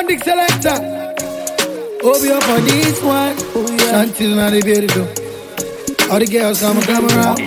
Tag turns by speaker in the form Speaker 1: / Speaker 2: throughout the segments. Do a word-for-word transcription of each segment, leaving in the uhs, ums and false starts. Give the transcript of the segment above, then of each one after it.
Speaker 1: big selector. Oh, be up on this one. Oh, yeah. Until now they beat it though. All the girls come and come around.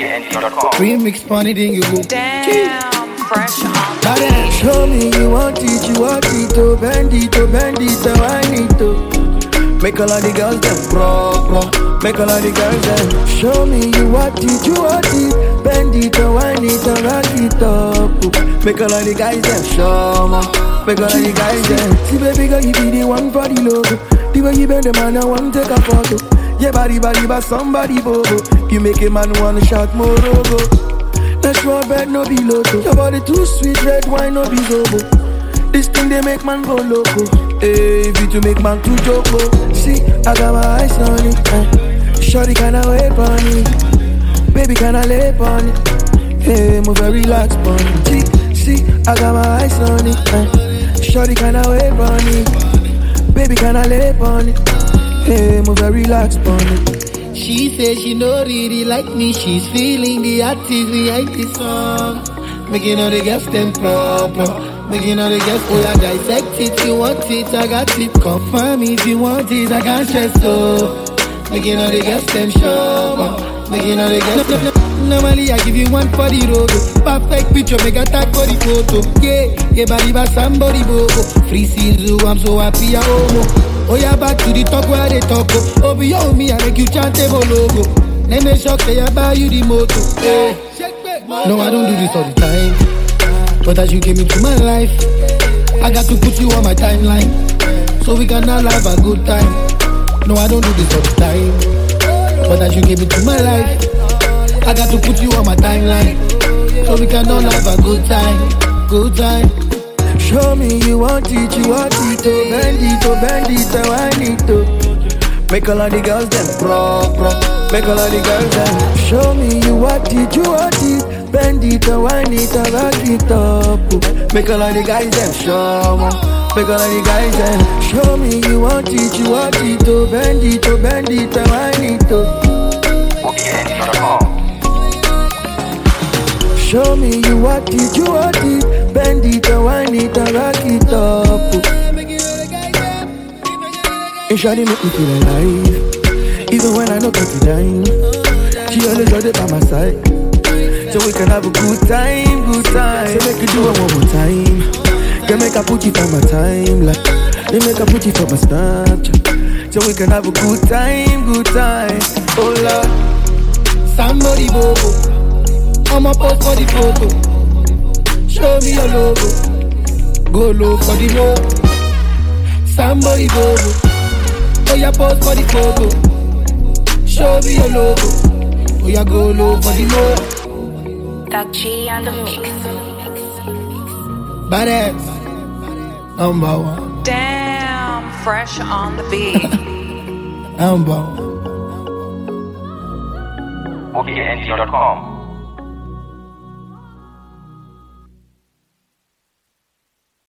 Speaker 1: Remix funny thing you go.
Speaker 2: Damn, fresh on the
Speaker 1: beat. Show me you want it, you want it, oh, bend it, oh, bend it, oh, I need to. Make all of the girls them proper. Make all of the girls them. Show me you want it, you want it. Bend it, oh, I need to rock it up. Make all of the guys them show me. Make all of the guys them. See baby girl, you be the one for the logo. The way you bend the man, I want to take a photo. Yeah, body, body, but somebody bobo. You make a man wanna shout more robo. Let's roll bed, no be loco. Your body too sweet, red wine, no be zobo. This thing they make man go loco. Hey, if you to make man too joko. See, I got my eyes on it. Eh. Shorty kinda wait on it. Baby kinda lay on it. Hey, move and relax on it. See, see, I got my eyes on it. Eh. Shorty kinda wait on it. Baby kinda lay on it. Hey, move and relax on it. She says she no really like me. She's feeling the artist behind the song. Making all the girls them proper. Making all the girls, oh I dissect it. You want it, I got it. Confirm if you want it, I can't stress so. Making all the girls them sure. Making all the girls them. Normally I give you one for the road. Perfect picture, make a tag for the photo. Yeah, yeah, body by somebody bobo. Free season, I'm so happy I homo. Oh yeah, back to the talk where they talk. Oh, beyond me, I make you chant a logo. Then they shock, say I buy you the motor. Hey. No, I don't do this all the time. But as you came into my life, I got to put you on my timeline. So we can all have a good time. No, I don't do this all the time. But as you came into my life, I got to put you on my timeline. So we can all have a good time. Good time. Show me you want it, you want it, oh, bend it, oh, bend it, oh, I need to. Make all of the girls them proper. Make all of the girls them. Show me you want it, you want it. Bend it, oh, I need to rock it up. Make all of the guys them show me. Make all of the guys them. Show me you want it, you want it, oh, bend it, oh, bend it, oh, I need to. Show me you want it, you want it. Bend it, oh, I need to rock it up. And shawty make me feel alive. Even when I know got to dime. She always got it by my side. So we can have a good time, good time. So make you do it one more time. Can make I put you for my time. Like, they make I put you for my Snapchat. So we can have a good time, good time. Oh Lord, somebody bobo. I'ma post for the photo. Show me your logo. Go low for the mo. Somebody bobo. Oh yeah, post for the photo. Show me your logo. Oh yeah, go low for the mo.
Speaker 2: Doug G on the mix.
Speaker 1: Badass. Number one.
Speaker 2: Damn, fresh on the beat.
Speaker 1: Number one.
Speaker 3: O B N T dot com